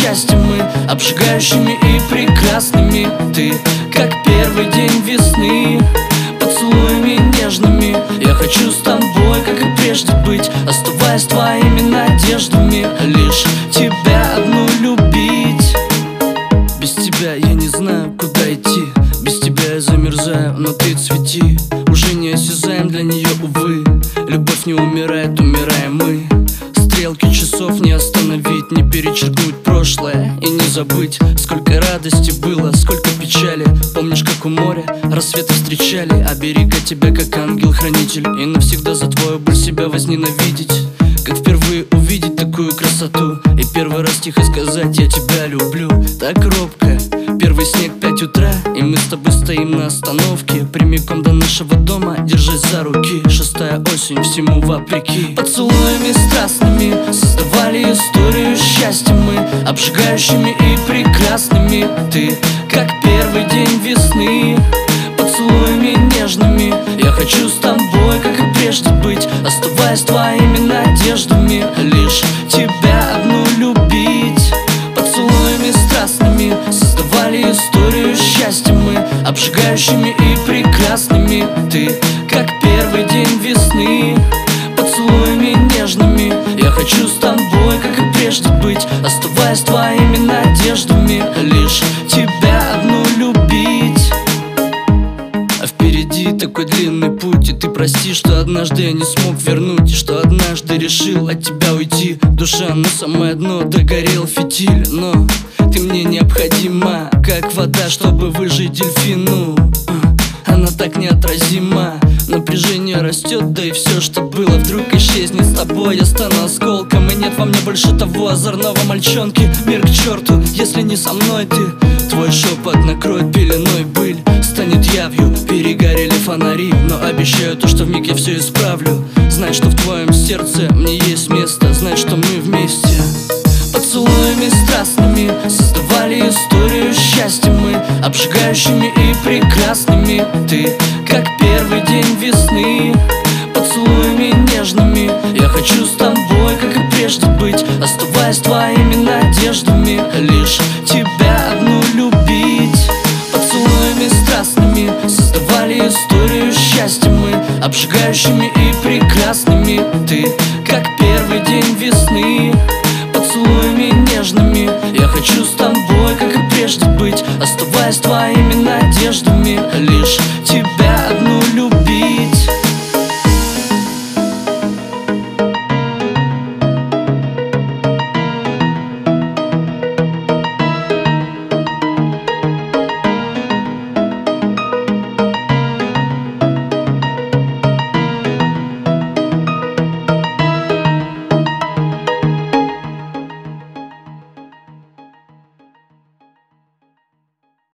счастья мы, обжигающими и прекрасными. Ты, как первый день весны, поцелуями нежными. Я хочу с тобой, как и прежде быть, оставаясь твоими надеждами. Лишь тебя одну любить. Без тебя я не знаю, куда идти. Без тебя я замерзаю, но ты цвети. Уже не осязаем для нее, увы. Любовь не умирает, умираем мы. Стрелки часов не остановить, не перечеркнуть прошлое и не забыть. Сколько радости было, сколько печали. Помнишь, как у моря рассветы встречали? Оберега тебя, как ангел-хранитель, и навсегда за твою боль себя возненавидеть. Как впервые увидеть такую красоту и первый раз тихо сказать: я тебя люблю. Так робко, первый снег 5 утра, и мы с тобой стоим на остановке, прямиком до нашего дома, держась за руки. 6-я осень, всему вопреки. Поцелуями страстными создавали историю счастья мы, обжигающими и прекрасными. Ты, как первый день весны, поцелуями нежными. Я хочу с тобой, как и прежде быть, оставаясь твоими надеждами. Лишь тебя одну любить. Поцелуями страстными создавали историю счастья мы, обжигающими и прекрасными. Ты, как первый день весны, поцелуями нежными. Я хочу с тобой, как и прежде быть, оставаясь твоими надеждами. Лишь тебя одну любить. А впереди такой длинный путь, и ты прости, что однажды я не смог вернуть, и что однажды решил от тебя уйти. Душа на самое дно, догорел фитиль, но ты мне необходима, как вода, чтобы выжить дельфину. Она так неотразима, напряжение растет, да и все, что было, вдруг исчезнет. С тобой я стану осколком, и нет во мне больше того озорного мальчонки. Мир к черту, если не со мной ты. Твой шепот накроет пеленой быль, станет явью, перегорели фонари. Но обещаю то, что вмиг я все исправлю. Знай, что в твоем сердце мне есть место, знай, что мы вместе. Поцелуями страстными создавали историю счастья мы, обжигающими и прекрасными. Ты, как первый день весны, поцелуями нежными. Я хочу с тобой, как и прежде быть, оставаясь твоими надеждами. Лишь тебя одну любить. Поцелуями страстными создавали историю счастья мы, обжигающими и прекрасными. Ты, как первый день весны, поцелуями нежными. Я хочу с тобой, как и прежде быть, оставаясь твоими надеждами. Лишь